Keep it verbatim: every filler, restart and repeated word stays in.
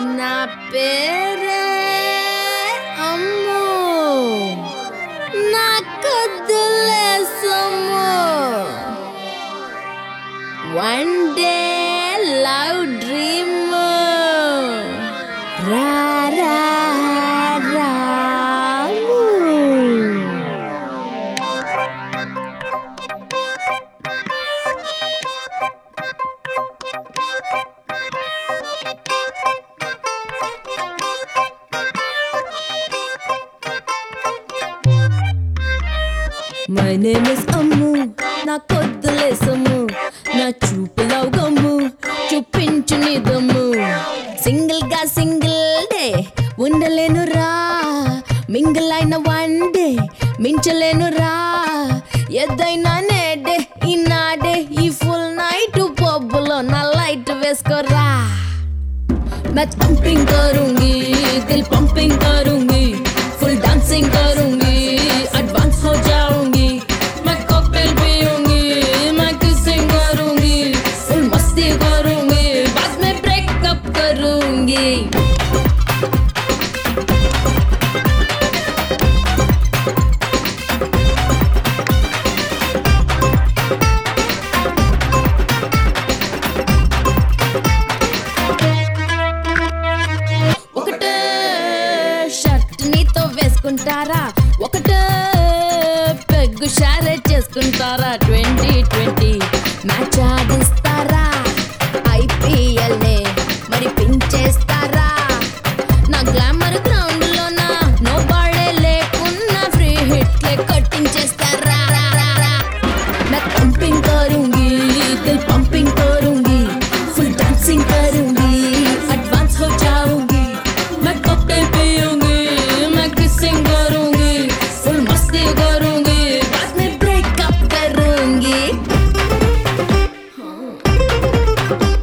నా పేరే అమ్ము, నా కొద్దులే సొమ్ము. వన్ డే లవ్ డ్రీమ్ రా రా రాము. My name is Ammu, నా కొద్దులే సొమ్ము, నా చూపులవు గమ్ము, చూపించు నీ దమ్ము. సింగిల్ గా సింగిల్ డే ఉండలేను రా, మింగిల్ అయిన వన్ డే మించలేను రా. ఏదైనా నేడే ఈనాడే, ఈ ఫుల్ నైట్ పబ్బులో నా లైట్ వేసుకోరా. मैं पंपिंग करूंगी, दिल पंपिंग करूंगी, फुल डांसिंग करूंगी, एडवांस हो जाऊंगी. मैं कॉकटेल पीऊंगी, मैं किसिंग करूंगी, फुल मस्ती करूंगी, बाद में ब्रेकअप करूंगी. వేసుకుంటారా ఒకటే పెగ్గు షారే చేసుకుంటారా. ట్వంటీ ట్వంటీ మ్యాచ్ ఆడిస్తారా, ఐపీఎల్ నే మరి పించేస్తారా. నా గ్లామర్ గ్రౌండ్ లోనా నో బాడే లేకున్నా ఫ్రీ హిట్లే కట్టించేస్తారా. मैं पंपिंग करूंगी, दिल पंपिंग करूंगी, फुल डांसिंग करूंगी, एडवांस हो जाऊंगी. मैं कॉकटेल पीऊंगी, मैं किसिंग करूंगी, फुल मस्ती करूंगी, बाद में ब्रेकअप करूंगी. हाँ.